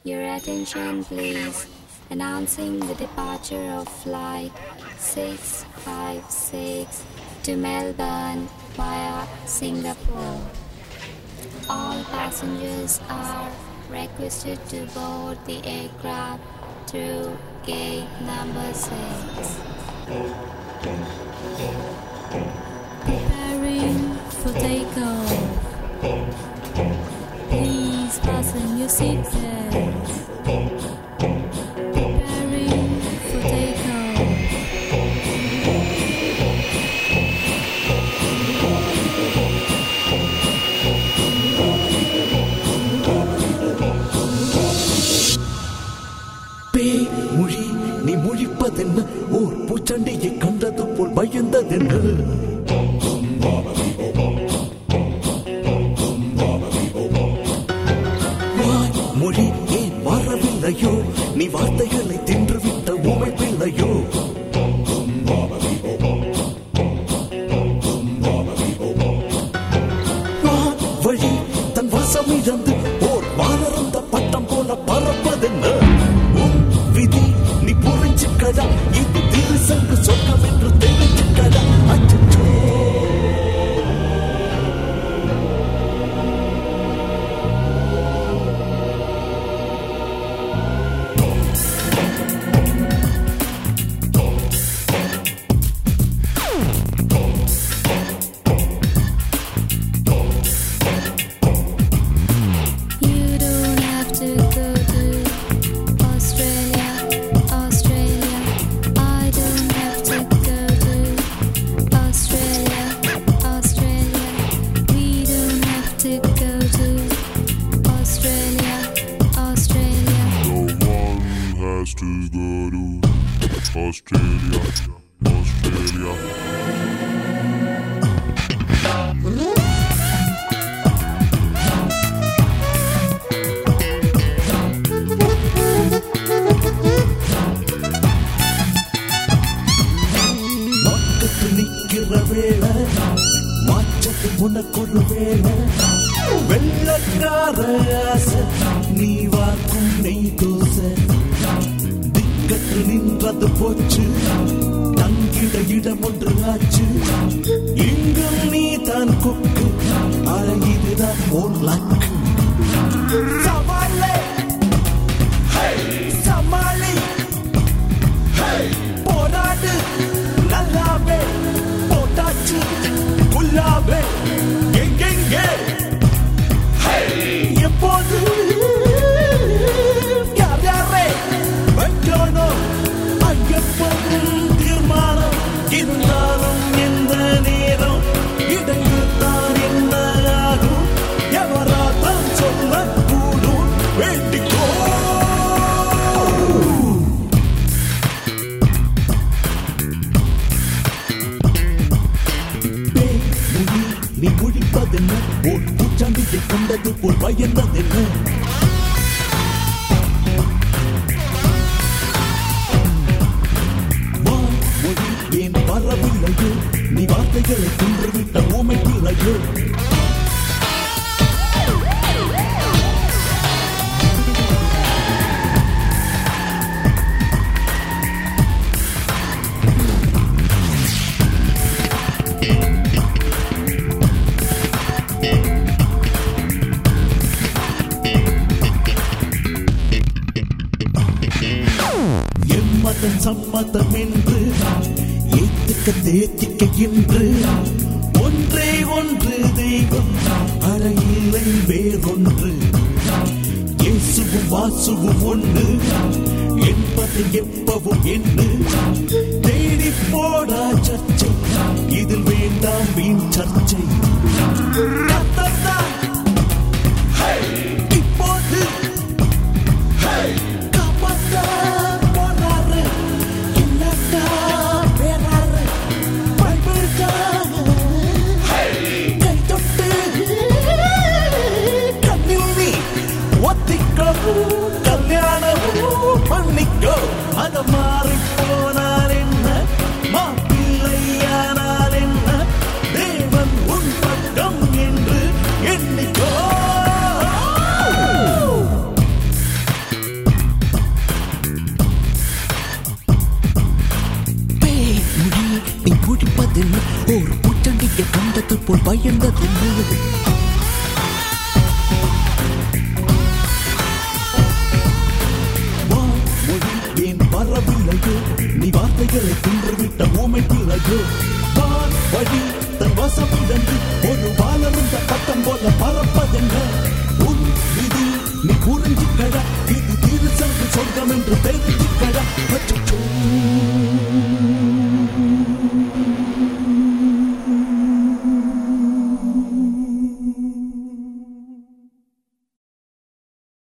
Your attention please. Announcing the departure of flight 656 to Melbourne via Singapore. All passengers are requested to board the aircraft through gate number 6. Preparing for takeoff. Please fasten your seatbelts. Preparing for takeoff. பேய் மொழி நீ மொழிப்பதென்ன ஓர் பூச்சண்டையை கண்டது போல் பயந்ததென்ன மொழி ஏன் மாறவில்லையோ நீ வார்த்தைகளை தின்றுவிட்ட ஊமை பிள்ளையோ வழி தன் வாசம் இழந்து ஓர் வானரந்த பட்டம் போல பறப்பதென்ன விதி நீ புரிஞ்சுக்கடா இது திருசங்கு சொர்க்கம் என்று தெரிஞ்சுக்கடா அச்சோ உனக்கொரு வேலை வெள்ளக்கார ஆசை நீ வாக்கும் நெய் தோசை திக்கற்று நின்றது போச்சு தங்கிட இடம் ஒன்று ஆச்சு இங்கும் நீ தான் கொக்கு இதுதான் ஓர் லக்கு சவாலே சமாளி போராடு நல்லாவே போட்டாச்சு குல்லாவே எங்கெங்கே எப்போது யார் யாரே வைக்கணும் ஐயப்பன் தீர்மானம் இருந்தாலும் எந்த நேரம் இடையில்தான் என்ன ஆகும் எவராதான் சொல்ல கூடும் வேண்டிக்கோ நீ குடிப்பதென்ன ஓர் பூச்சாண்டியை கண்டது போல் பயந்ததென்ன மொழி ஏன் வரவில்லையோ நீ வார்த்தைகளை தின்றுவிட்ட ஊமை பிள்ளையோ எம்மதன் சம்மதம் என்று ஏத்துக்க தேத்திக்க என்று ஒன்றே ஒன்று தெய்வம் அறையில்லை வேறொன்று இயேசுவும் வாசுவும் ஒன்று என்பதை எப்பவும் என்று தேடி போடா சர்ச்சை இதில் வேண்டாம் வீண் சர்ச்சை இப்போது கல்யாணமோ மன்னிக்கோ அத மாறி போனார் என்ன மாப்பிள்ளையானார் என்ன தேவன் உன் பக்கம் என்று எண்ணிக்கோ போல் பயந்ததில்லை. ஏன் வரவில்லையோ நீ வார்த்தைகளை தின்றுவிட்ட ஊமை பிள்ளையோ. வான் வழி தன் வசமிழந்து ஒரு வாழருந்த பட்டம் போல பறப்பதென்ன உன் விதி. நீ புரிஞ்சுக்கடா இது திருச்சங்கு சொர்க்கம் என்று தெரிஞ்சுக்க.